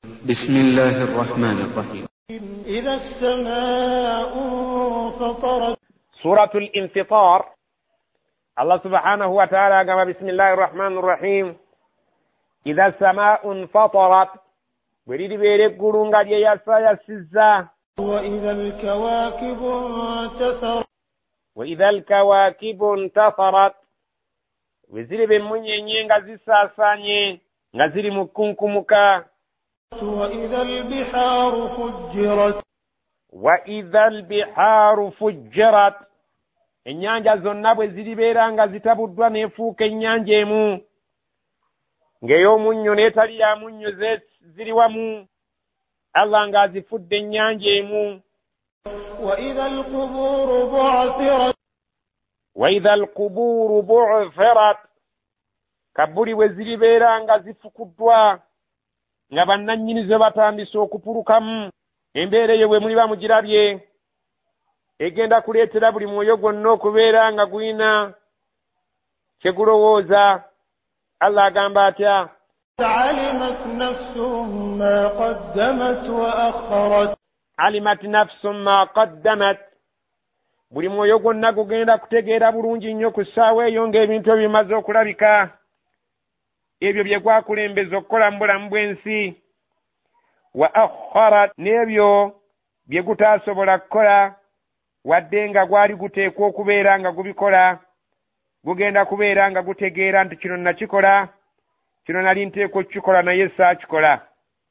بسم الله الرحمن الرحيم. إذا السماء انفطرت. سورة الانفطار. الله سبحانه وتعالى قال بسم الله الرحمن الرحيم. إذا السماء انفطرت بريد بيرك قرونغا يا سيزا. وإذا الكواكب انتثرت. وإذا الكواكب انتثرت وزيري بمني نغازي ساساني نغازي مكونكمكا. وإذا البحار فجرت. وإذا البحار فجرت ennyanja zonna bwe ziribeera nga zitabuddwa n'efuuka ennyanja emu ng'ey'omunnyo n'etali ya munnyo ziri wamu Allah ng'azifudde ennyanja emu. وإذا القبور بعثرت. وإذا القبور بعثرت kabuli bwe ziribeera nga zifukuddwa nga bannannyinizo batandise okupulukamu embeera eyo bwe muliba mugirabye egenda kuleetera buli mwoyo gwonna okubeera nga guyina kye gulowooza. Allah agamba atya علمت نفس ما قدمت وأخرت. alimat nafsun ma qaddamat buli mwoyo gwonna gugenda kutegeera bulungi nnyo ku ssaawa eyo ng'ebintu ebimaze okulabika ebyo bye gwakulembeza okukola mu bulamu bw'ensi. Wa akharat n'ebyo bye gutaasobola kukola wadde nga gwali guteekwa okubeera nga gubikola gugenda kubeera nga gutegeera nti kino nakikola kino nali nteekwa okukikola naye saakikola.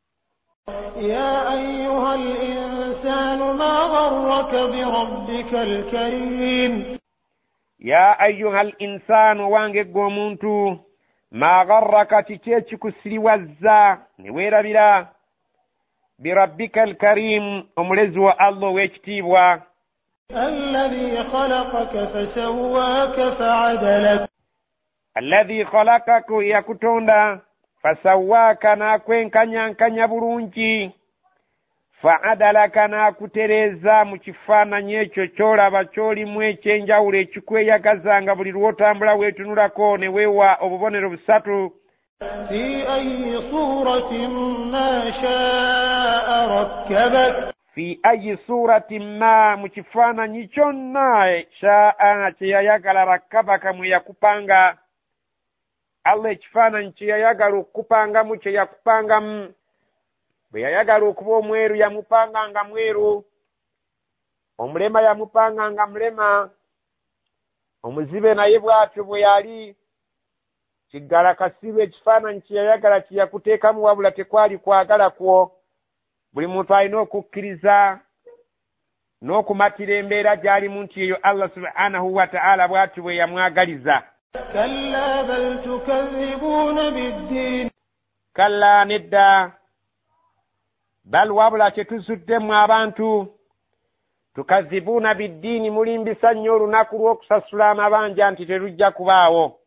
يا أيها الإنسان ما غرك بربك الكريم. يا أيها الإنسان وانجeg omuntu ما غرك kiki ekikusiriwazza ne weerabira بربك الكريم omulezi wa Allah ow'ekitiibwa. الذي خلقك فسواك فعدلك. الذي خلقك yakutonda fasawaaka n'akwenkanyankanya bulungi fa'adalaka n'akutereeza mu kifaananyi ekyo ky'olaba ky'olimu ekyenjawulo ekikweyagaza nga buli lw'otambula weetunulako ne weewa obubonero busatu. في أي صورة ما شاء ركبك. في أي صورة ما mu kifaananyi kyonna shaa kye yayagala rakkabaka mwe yakupanga. Allah ekifaananyi kye yayagala okukupangamu kye yakupangamu. Bwe yayagala okuba omweru yamupanga nga mweru, omulema yamupanga nga mulema, omuzibe naye bw'atyo bwe yali. Kiggala kasibe ekifaananyi kye yayagala kye yakuteekamu wabula tekwali kwagala kwo. Buli muntu alina okukkiriza n'okumatira embeera gy'alimu nti eyo Allah subhanahu wa ta'ala bw'atyo bwe yamwagaliza. كلا بل تكذبون بالدين. Kalla nedda bal wabula kyetuzuddemu abantu tukazibuuna biddiini mulimbisa nnyo olunaku lw'okusasula amabanja nti terujja kubaawo.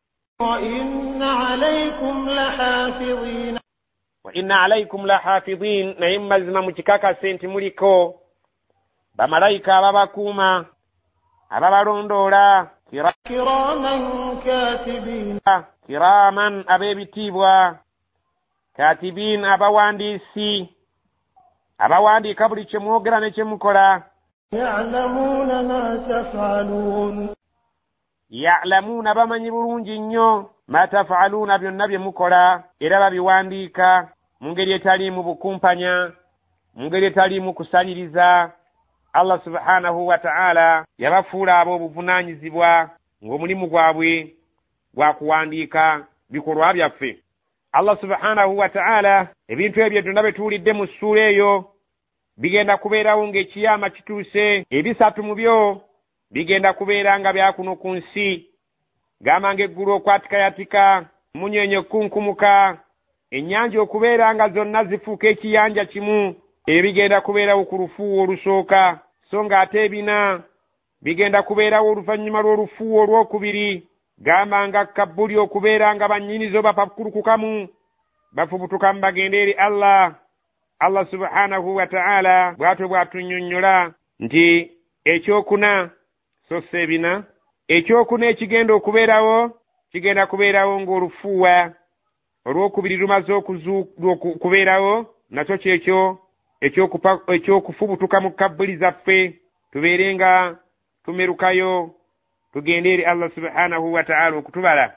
وإن عليكم لحافظين. وإن عليكم لحافظين naye mazima mukikakase nti muliko bamalayika ababakuuma ababalondoola كراما كاتبين. kiraman ab'ebitiibwa katibiin abawandiisi abawandiika buli kye mwogera ne kye mukola. يعلمون ما تفعلون. ya'lamuuna bamanyi bulungi nnyo ma taf'aluuna byonna bye mukola era babiwandiika mu ngeri etaliimu bukumpanya mu ngeri etaliimu kusaliriza. Allah subhanahu wa ta'ala yabafuula ab'obuvunaanyizibwa ng'omulimu gwabwe gwa kuwandiika bikolwa byaffe. Allah subhanahu wa ta'ala ebintu ebyo byonna bye tuwulidde mu ssuula eyo bigenda kubeerawo ng'ekiyama kituuse. Ebisatu mu byo bigenda kubeera nga bya kuno ku nsi. Gamba ng'eggulu okwatikayatika, munyeenye okukunkumuka, ennyanja okubeera nga zonna zifuuka ekiyanja kimu. Ebigenda kubeerawo ku lufuuwo olusooka, so ng'ate ebina bigenda kubeerawo oluvannyuma lw'olufuuwo olwokubiri. Gamba nga kabbuli okubeera nga bannyinizo bapakulukukamu bafubutukamu bagende eri Allah. Allah subhanahu wa ta'ala bw'atyo bw'atunnyonnyola nti ekyokuna so sebina ekyokuna ekigenda okubeerawo kigenda kubeerawo ng'olufuuwa olwokubiri lumaze okubeerawo nakyo kyekyo ekyokufubutuka mu kabbuli zaffe tubeerenga tumerukayo tugende eri Allah subhanahu wa ta'ala okutubala.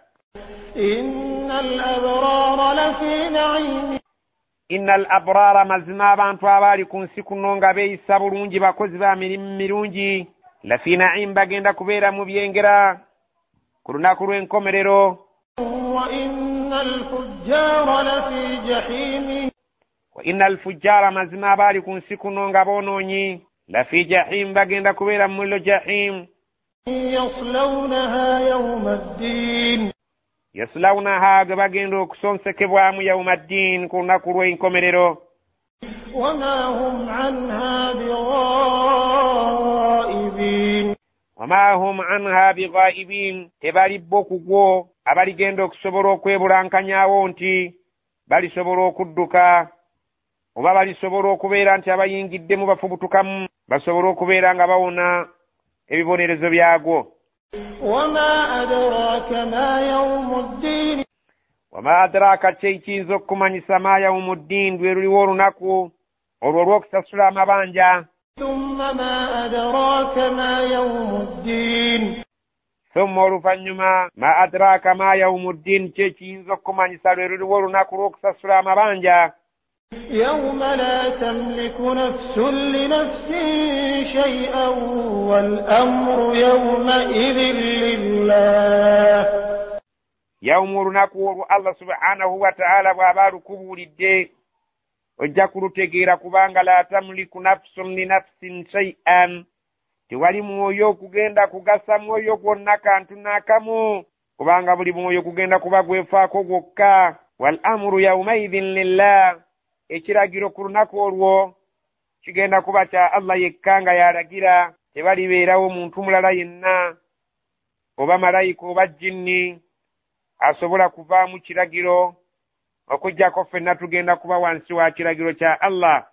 innal abrara mazima abantu abali ku nsi kuno nga beeyisa bulungi bakozi ba mirimu mirungi lafi na'im bagenda kubeera mu byengera ku lunaku lw'enkomerero. wa innal fujjara mazima abali ku nsi kuno nga boonoonyi lafi jahim bagenda kubeera mu muliro jahim. yaslawnaha ge bagenda okusonsekebwamu yawma ddin ku lunaku lw'enkomerero. wama hum anha bighaibin tebali bo kugwo abaligenda okusobola okwebulankanyaawo nti balisobola okudduka oba balisobola okubeera nti abayingiddemu bafubutukamu basobola okubeera nga bawona ebibonerezo byagwo. wama adraka kyekiyinza okukumanyisa ma yawmuddin lwe luliwo olunaku olwo olw'okusasula amabanja. thumma oluvannyuma ma adraka ma yawmuddin kyekiyinza okukumanyisa lwe luliwo olunaku lw'okusasula amabanja. يوم لا تملك نفس لنفس شيئا والأمر يومئذ لله. يوم olunaku Allah subhanahu wa ta'ala bw'aba alukubuulidde ojja kulutegeera kubanga la tamliku nafsun li nafsin shay'an tewali mwoyo okugenda kugasa mwoyo gwonna kantu n'akamu kubanga buli mwoyo kugenda kuba gwefaako gwokka. wal amru yawmaidhin lillah ekiragiro ku lunaku olwo kigenda kuba kya Allah yekka nga yalagira tebalibeerawo muntu mulala yenna oba malayika oba jjinni asobola kuvaamu kiragiro okujjako ffenna tugenda kuba wansi wa kiragiro kya Allah.